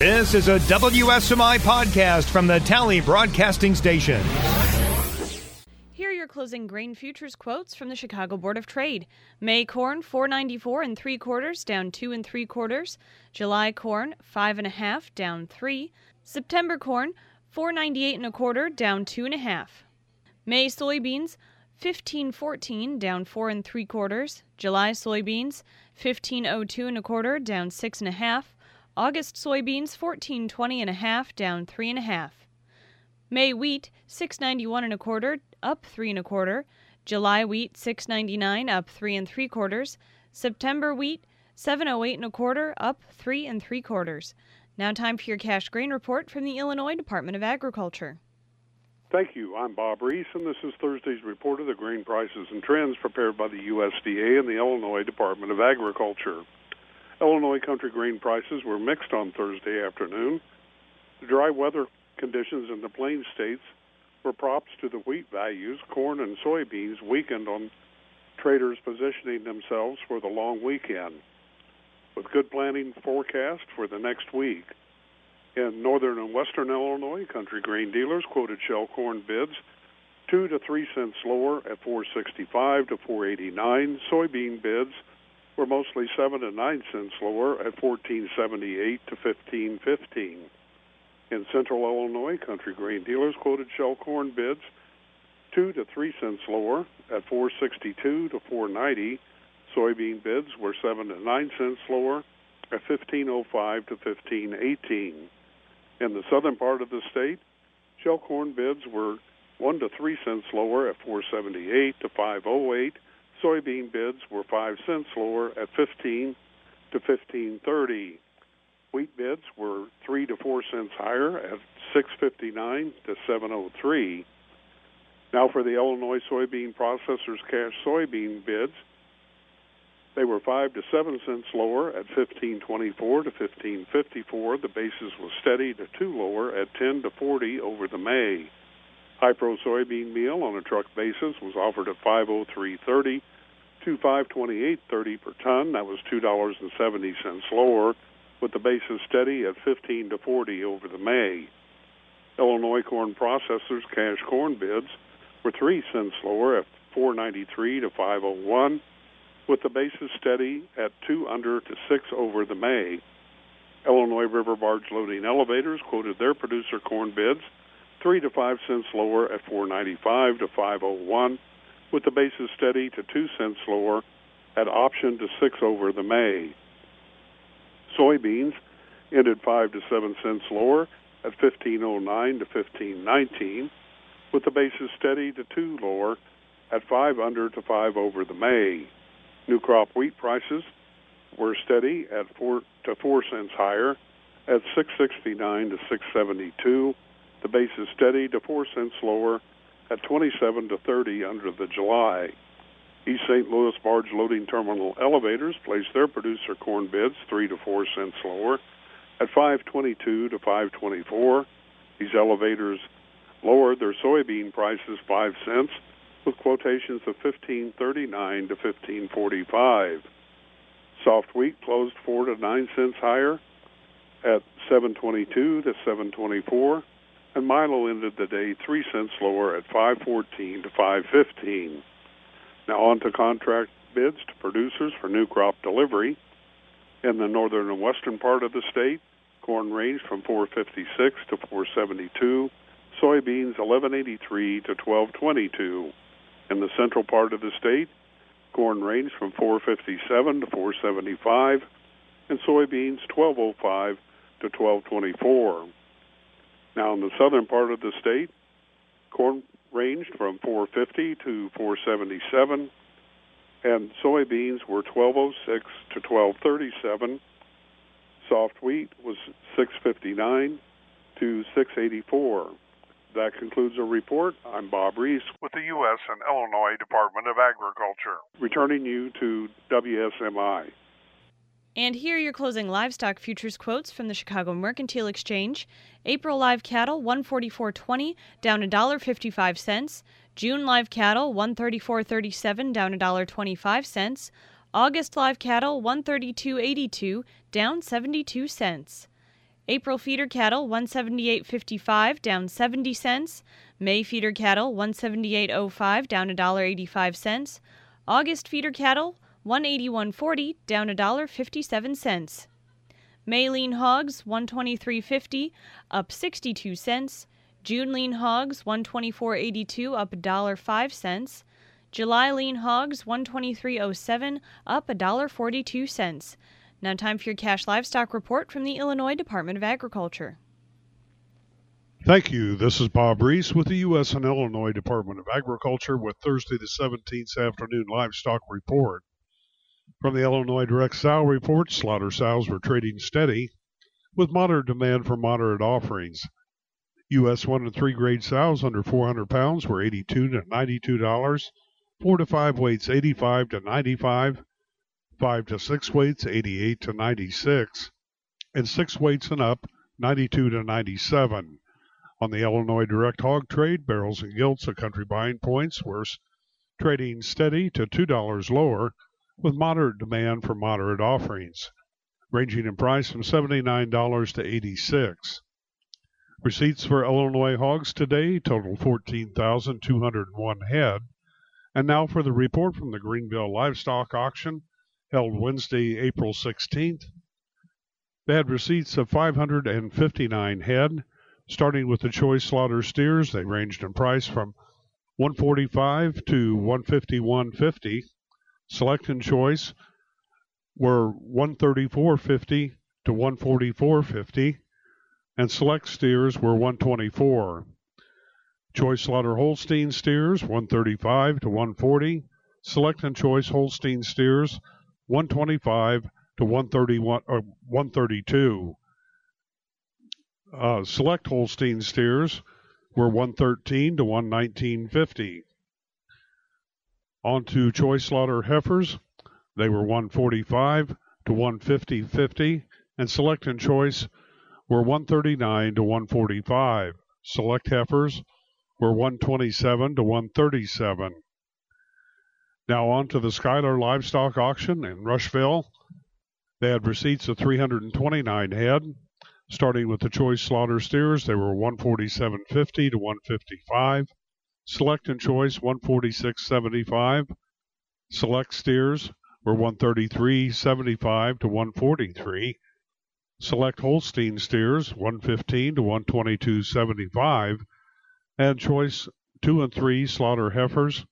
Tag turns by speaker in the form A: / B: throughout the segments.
A: This is a WSMI podcast from the Tally Broadcasting Station.
B: Here are your closing grain futures quotes from the Chicago Board of Trade. May corn $4.94 3/4, down 2 3/4. July corn $5.50, down 3. September corn $4.98 1/4, down 2 1/2. May soybeans $15.14, down 4 3/4. July soybeans $15.02 1/4, down 6 1/2. August soybeans $14.20 1/2, down 3 1/2. May wheat $6.91 1/4, up 3 1/4. July wheat $6.99, up 3 3/4. September wheat $7.08 1/4, up 3 3/4. Now time for your cash grain report from the Illinois Department of Agriculture.
C: Thank you. I'm Bob Reese, and this is Thursday's report of the grain prices and trends prepared by the USDA and the Illinois Department of Agriculture. Illinois country grain prices were mixed on Thursday afternoon. The dry weather conditions in the Plains states were props to the wheat values. Corn and soybeans weakened on traders positioning themselves for the long weekend. With good planning forecast for the next week. In northern and western Illinois, country grain dealers quoted shell corn bids 2 to 3 cents lower at $4.65 to $4.89. Soybean bids were mostly 7 to 9 cents lower at $14.78 to $15.15. In central Illinois, country grain dealers quoted shell corn bids 2 to 3 cents lower at $4.62 to $4.90. Soybean bids were 7 to 9 cents lower at $15.05 to $15.18. In the southern part of the state, shell corn bids were 1 to 3 cents lower at $4.78 to $5.08. Soybean bids were 5 cents lower at $15 to $15.30. Wheat bids were 3 to 4 cents higher at $6.59 to $7.03. Now for the Illinois soybean processors cash soybean bids, they were 5 to 7 cents lower at $15.24 to $15.54. The basis was steady to 2 lower at $10 to $40 over the May. High-Pro soybean meal on a truck basis was offered at $503.30 to $528.30 per ton. That was $2.70 lower, with the basis steady at $15 to $40 over the May. Illinois corn processors cash corn bids were 3 cents lower at $4.93 to $5.01, with the basis steady at 2 under to 6 over the May. Illinois river barge loading elevators quoted their producer corn bids 3 to 5 cents lower at $4.95 to $5.01, with the basis steady to 2 cents lower at option to 6 over the May. Soybeans ended 5 to 7 cents lower at $15.09 to $15.19, with the basis steady to 2 lower at 5 under to 5 over the May. New crop wheat prices were steady at 4 cents higher at $6.69 to $6.72. The base is steady to 4 cents lower at 27 to 30 under the July. East St. Louis barge loading terminal elevators placed their producer corn bids 3 to 4 cents lower at $5.22 to $5.24. These elevators lowered their soybean prices 5 cents, with quotations of $15.39 to $15.45. Soft wheat closed 4 to 9 cents higher at $7.22 to $7.24, and Milo ended the day 3 cents lower at $5.14 to $5.15. Now on to contract bids to producers for new crop delivery. In the northern and western part of the state, corn ranged from $4.56 to $4.72, soybeans $11.83 to $12.22. In the central part of the state, corn ranged from $4.57 to $4.75, and soybeans $12.05 to $12.24. Now in the southern part of the state, corn ranged from $4.50 to $4.77, and soybeans were $12.06 to $12.37. Soft wheat was $6.59 to $6.84. That concludes the report. I'm Bob Reese with the U.S. and Illinois Department of Agriculture, returning you to WSMI.
B: And here are your closing livestock futures quotes from the Chicago Mercantile Exchange. April live cattle, $144.20, down $1.55. June live cattle, $134.37, down $1.25. August live cattle, $132.82, down 72 cents. April feeder cattle 178.55 down 70 cents. May feeder cattle 178.05 down $1.85. August feeder cattle 181.40 down $1.57. May lean hogs 123.50 up 62 cents. June lean hogs 124.82 up $1.05. July lean hogs 123.07 up $1.42. Now time for your cash livestock report from the Illinois Department of Agriculture.
D: Thank you. This is Bob Reese with the U.S. and Illinois Department of Agriculture with Thursday the 17th afternoon livestock report. From the Illinois Direct Sow Report, slaughter sows were trading steady with moderate demand for moderate offerings. U.S. 1 and 3 grade sows under 400 pounds were $82 to $92, 4 to 5 weights $85 to $95, 5 to 6 weights $88 to $96, and 6 weights and up $92 to $97. On the Illinois Direct Hog Trade, barrels and gilts at country buying points were trading steady to $2 lower with moderate demand for moderate offerings, ranging in price from $79 to $86. Receipts for Illinois hogs today total 14,201 head. And now for the report from the Greenville Livestock Auction, held Wednesday, April 16th. They had receipts of 559 head. Starting with the choice slaughter steers, they ranged in price from $145 to $151.50. Select and choice were $134.50 to $144.50, and select steers were $124. Choice slaughter Holstein steers $135 to $140. Select and choice Holstein steers $125 to $132. Select Holstein steers were $113 to $119.50. On to choice slaughter heifers, they were $145 to $150.50, and select and choice were $139 to $145. Select heifers were $127 to $137. Now on to the Schuyler Livestock Auction in Rushville. They had receipts of 329 head. Starting with the choice slaughter steers, they were $147.50 to $155. Select and choice $146.75. Select steers were $133.75 to $143. Select Holstein steers $115 to $122.75. And choice 2 and 3 slaughter heifers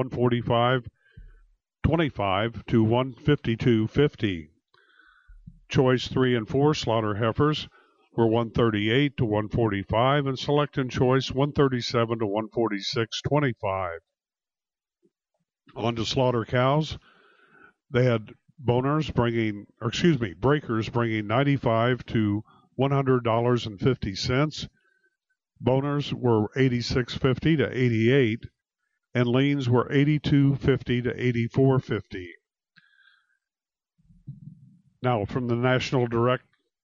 D: $145.25 to $152.50. Choice 3 and 4 slaughter heifers were $138 to $145, and select and choice $137 to $146.25. On to slaughter cows. They had breakers bringing $95 to $100.50. Boners were $86.50 to $88, and leans were $82.50 to $84.50. Now from the National Direct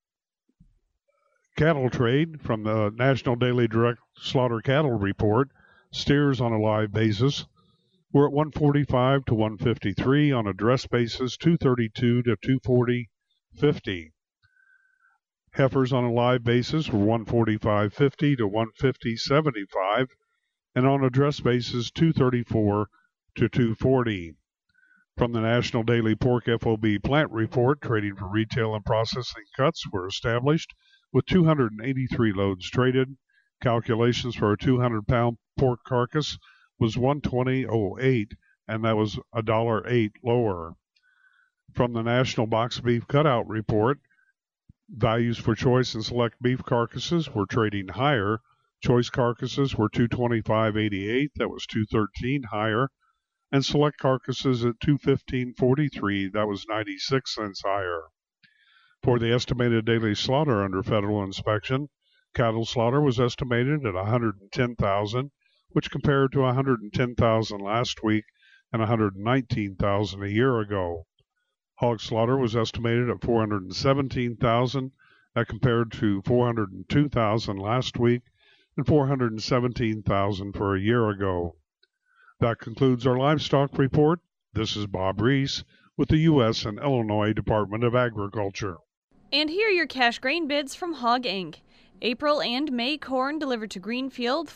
D: Cattle Trade, from the National Daily Direct Slaughter Cattle Report, steers on a live basis were at $145 to $153, on a dress basis $232 to $240.50. Heifers on a live basis were $145.50 to $150.75, and on a dress basis $234 to $240. From the National Daily Pork FOB Plant Report, trading for retail and processing cuts were established with 283 loads traded. Calculations for a 200-pound pork carcass was $120.08, and that was $1.08 lower. From the National Box Beef Cutout Report, values for choice and select beef carcasses were trading higher. Choice carcasses were $225.88, that was $213 higher, and select carcasses at $215.43, that was 96 cents higher. For the estimated daily slaughter under federal inspection, cattle slaughter was estimated at 110,000, which compared to 110,000 last week and 119,000 a year ago. Hog slaughter was estimated at 417,000, that compared to 402,000 last week and 417,000 for a year ago. That concludes our livestock report. This is Bob Reese with the U.S. and Illinois Department of Agriculture.
B: And here are your cash grain bids from Hog Inc. April and May corn delivered to Greenfield,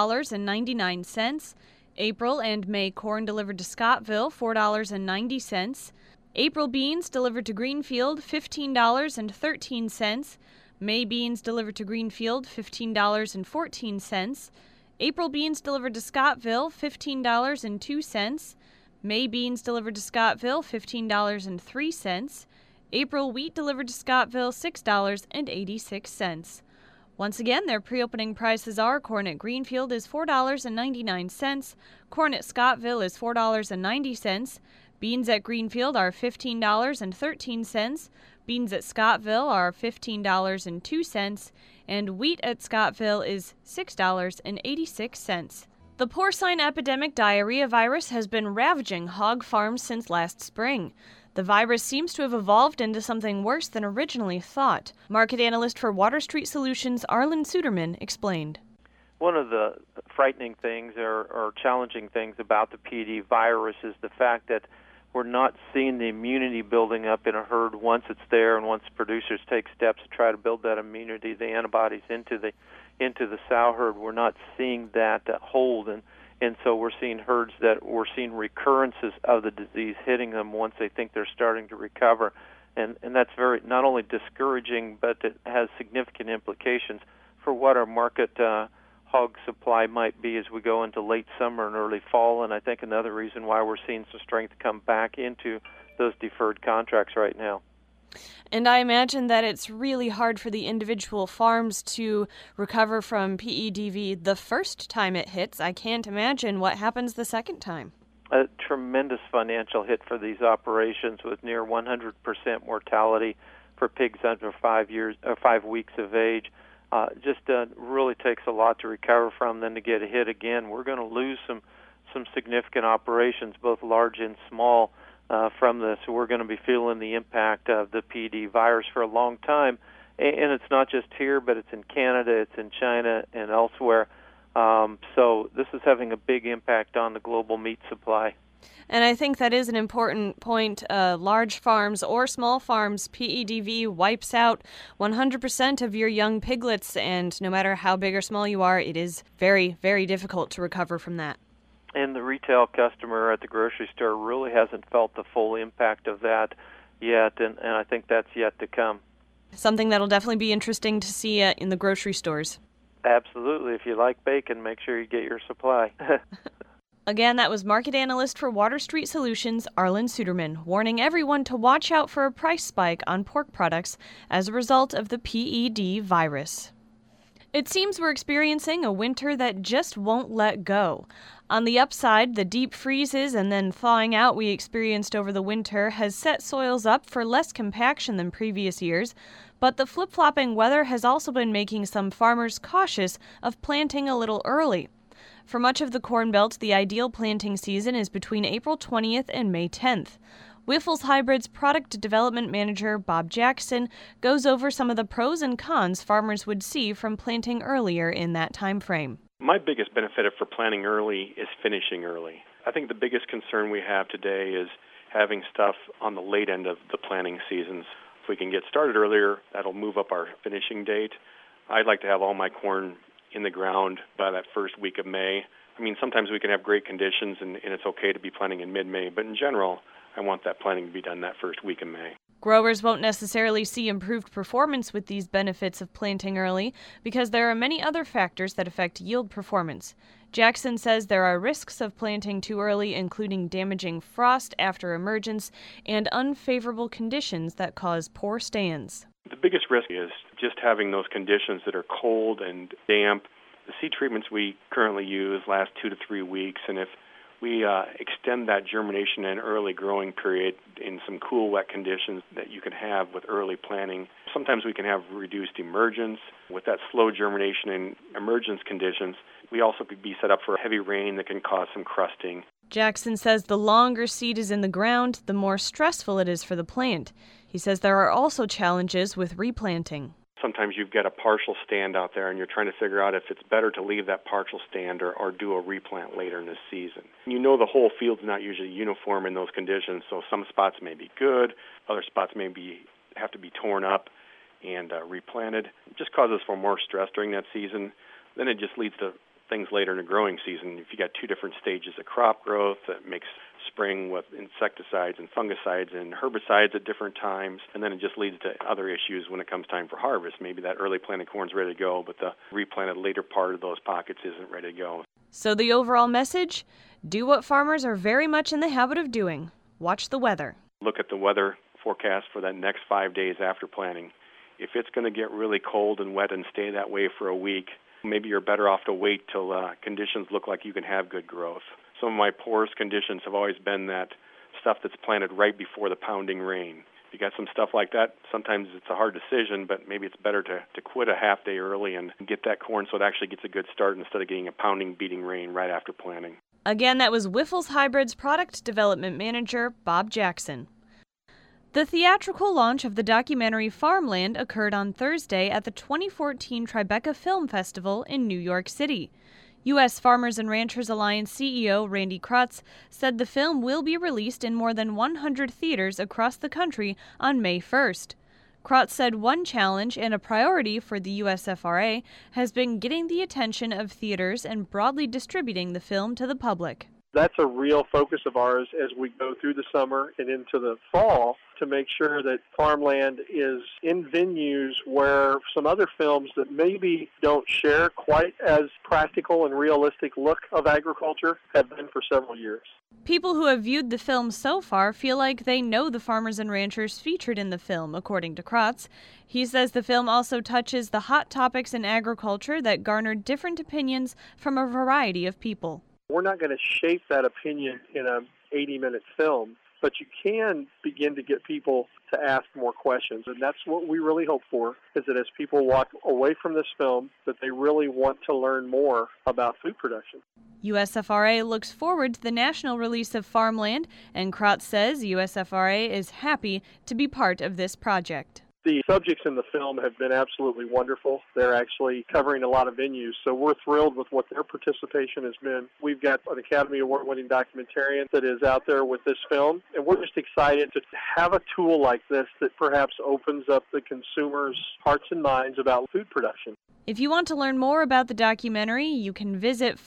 B: $4.99. April and May corn delivered to Scottville, $4.90. April beans delivered to Greenfield, $15.13. May beans delivered to Greenfield, $15.14. April beans delivered to Scottville, $15.02. May beans delivered to Scottville, $15.03. April wheat delivered to Scottville, $6.86. Once again, their pre-opening prices are: corn at Greenfield is $4.99, corn at Scottville is $4.90, beans at Greenfield are $15.13, beans at Scottville are $15.02, and wheat at Scottville is $6.86. The porcine epidemic diarrhea virus has been ravaging hog farms since last spring. The virus seems to have evolved into something worse than originally thought. Market analyst for Water Street Solutions, Arlen Suderman, explained.
E: One of the frightening things or challenging things about the PD virus is the fact that we're not seeing the immunity building up in a herd once it's there, and once producers take steps to try to build that immunity, the antibodies into the sow herd. We're not seeing that hold, and so we're seeing herds that we're seeing recurrences of the disease hitting them once they think they're starting to recover, and that's very not only discouraging, but it has significant implications for what our market hog supply might be as we go into late summer and early fall. And I think another reason why we're seeing some strength come back into those deferred contracts right now.
B: And I imagine that it's really hard for the individual farms to recover from PEDV the first time it hits. I can't imagine what happens the second time.
E: A tremendous financial hit for these operations, with near 100% mortality for pigs under 5 weeks of age. Just really takes a lot to recover from. Then to get a hit again, we're going to lose some significant operations, both large and small, from this. So we're going to be feeling the impact of the PD virus for a long time. And it's not just here, but it's in Canada, it's in China, and elsewhere. So this is having a big impact on the global meat supply.
B: And I think that is an important point. Large farms or small farms, PEDV wipes out 100% of your young piglets, and no matter how big or small you are, it is very, very difficult to recover from that.
E: And the retail customer at the grocery store really hasn't felt the full impact of that yet, and I think that's yet to come. Something
B: that'll definitely be interesting to see in the grocery stores.
E: Absolutely. If you like bacon, make sure you get your supply.
B: Again, that was market analyst for Water Street Solutions, Arlen Suderman, warning everyone to watch out for a price spike on pork products as a result of the PED virus. It seems we're experiencing a winter that just won't let go. On the upside, the deep freezes and then thawing out we experienced over the winter has set soils up for less compaction than previous years, but the flip-flopping weather has also been making some farmers cautious of planting a little early. For much of the Corn Belt, the ideal planting season is between April 20th and May 10th. Wyffels Hybrid's product development manager, Bob Jackson, goes over some of the pros and cons farmers would see from planting earlier in that time frame.
F: My biggest benefit for planting early is finishing early. I think the biggest concern we have today is having stuff on the late end of the planting seasons. If we can get started earlier, that'll move up our finishing date. I'd like to have all my corn in the ground by that first week of May. I mean, sometimes we can have great conditions and it's okay to be planting in mid-May, but in general, I want that planting to be done that first week of May.
B: Growers won't necessarily see improved performance with these benefits of planting early because there are many other factors that affect yield performance. Jackson says there are risks of planting too early, including damaging frost after emergence and unfavorable conditions that cause poor stands.
F: The biggest risk is just having those conditions that are cold and damp. The seed treatments we currently use last 2 to 3 weeks, and if we extend that germination and early growing period in some cool, wet conditions that you can have with early planting, sometimes we can have reduced emergence. With that slow germination and emergence conditions, we also could be set up for heavy rain that can cause some crusting.
B: Jackson says the longer seed is in the ground, the more stressful it is for the plant. He says there are also challenges with replanting.
F: Sometimes you've got a partial stand out there and you're trying to figure out if it's better to leave that partial stand or do a replant later in the season. You know the whole field's not usually uniform in those conditions, so some spots may be good, other spots may have to be torn up. and replanted. It just causes for more stress during that season. Then it just leads to things later in the growing season. If you got two different stages of crop growth, that makes spring with insecticides and fungicides and herbicides at different times, and then it just leads to other issues when it comes time for harvest. Maybe that early planted corn's ready to go, but the replanted later part of those pockets isn't ready to go.
B: So the overall message? Do what farmers are very much in the habit of doing. Watch the weather.
F: Look at the weather forecast for that next 5 days after planting. If it's going to get really cold and wet and stay that way for a week, maybe you're better off to wait till conditions look like you can have good growth. Some of my poorest conditions have always been that stuff that's planted right before the pounding rain. If you got some stuff like that, sometimes it's a hard decision, but maybe it's better to quit a half day early and get that corn so it actually gets a good start instead of getting a pounding, beating rain right after planting.
B: Again, that was Wyffels Hybrids Product Development Manager Bob Jackson. The theatrical launch of the documentary Farmland occurred on Thursday at the 2014 Tribeca Film Festival in New York City. U.S. Farmers and Ranchers Alliance CEO Randy Krotz said the film will be released in more than 100 theaters across the country on May 1st. Krotz said one challenge and a priority for the USFRA has been getting the attention of theaters and broadly distributing the film to the public.
G: That's a real focus of ours as we go through the summer and into the fall, to make sure that Farmland is in venues where some other films that maybe don't share quite as practical and realistic look of agriculture have been for several years.
B: People who have viewed the film so far feel like they know the farmers and ranchers featured in the film, according to Krotz. He says the film also touches the hot topics in agriculture that garnered different opinions from a variety of people.
G: We're not going to shape that opinion in an 80-minute film, but you can begin to get people to ask more questions. And that's what we really hope for, is that as people walk away from this film, that they really want to learn more about food production.
B: USFRA looks forward to the national release of Farmland, and Krotz says USFRA is happy to be part of this project.
G: The subjects in the film have been absolutely wonderful. They're actually covering a lot of venues, so we're thrilled with what their participation has been. We've got an Academy Award-winning documentarian that is out there with this film, and we're just excited to have a tool like this that perhaps opens up the consumers' hearts and minds about food production.
B: If you want to learn more about the documentary, you can visit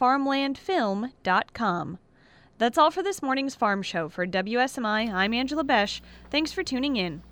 B: farmlandfilm.com. That's all for this morning's Farm Show. For WSMI, I'm Angela Besh. Thanks for tuning in.